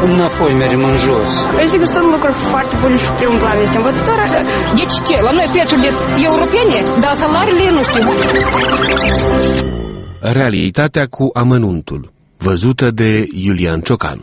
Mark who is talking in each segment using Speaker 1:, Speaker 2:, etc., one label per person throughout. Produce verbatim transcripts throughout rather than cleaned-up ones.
Speaker 1: înapoi mergem în jos.
Speaker 2: Sigur, sunt lucruri foarte bune și primul plan este învățătoarea.
Speaker 3: Deci ce? La noi prețurile sunt europene, dar salariile nu știu.
Speaker 4: Realitatea cu amănuntul, văzută de Iulian Ciocan.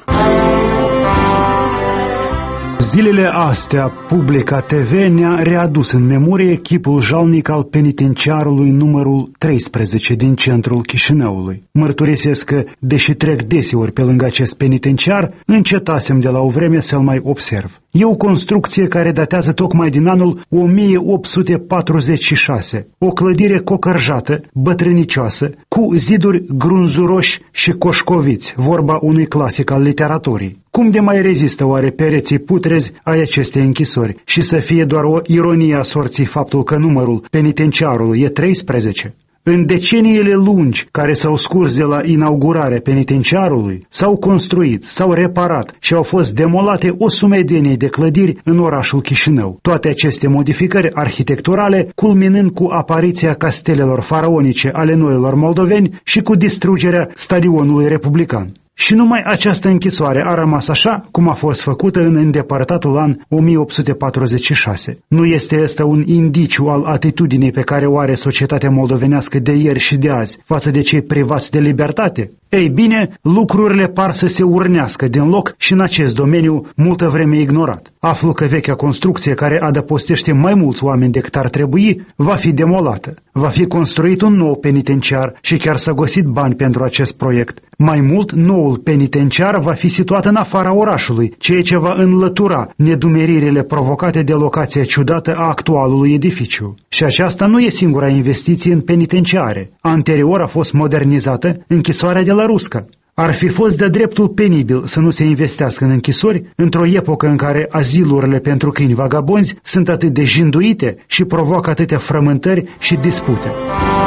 Speaker 5: Zilele astea, Publica T V ne-a readus în memorie chipul jalnic al penitenciarului numărul treisprezece din centrul Chișinăului. Mărturisesc că, deși trec deseori pe lângă acest penitenciar, încetasem de la o vreme să-l mai observ. E o construcție care datează tocmai din anul o mie opt sute patruzeci și șase, o clădire cocărjată, bătrânicioasă, cu ziduri grunzuroși și coșcoviți, vorba unui clasic al literaturii. Cum de mai rezistă oare pereții putrezi ai acestei închisori și să fie doar o ironie a sorții faptul că numărul penitenciarului e treisprezece? În deceniile lungi care s-au scurs de la inaugurarea penitenciarului, s-au construit, s-au reparat și au fost demolate o sumedenie de clădiri în orașul Chișinău. Toate aceste modificări arhitecturale culminând cu apariția castelelor faraonice ale noilor moldoveni și cu distrugerea stadionului republican. Și numai această închisoare a rămas așa cum a fost făcută în îndepărtatul an o mie opt sute patruzeci și șase. Nu este ăsta un indiciu al atitudinii pe care o are societatea moldovenească de ieri și de azi față de cei privați de libertate? Ei bine, lucrurile par să se urnească din loc și în acest domeniu multă vreme ignorat. Aflu că vechea construcție care adăpostește mai mulți oameni decât ar trebui va fi demolată. Va fi construit un nou penitenciar și chiar s-a găsit bani pentru acest proiect. Mai mult, noul penitenciar va fi situat în afara orașului, ceea ce va înlătura nedumeririle provocate de locația ciudată a actualului edificiu. Și aceasta nu e singura investiție în penitenciare. Anterior a fost modernizată închisoarea de la Rusca. Ar fi fost de dreptul penibil să nu se investească în închisori într-o epocă în care azilurile pentru câini vagabonzi sunt atât de jinduite și provoacă atâtea frământări și dispute.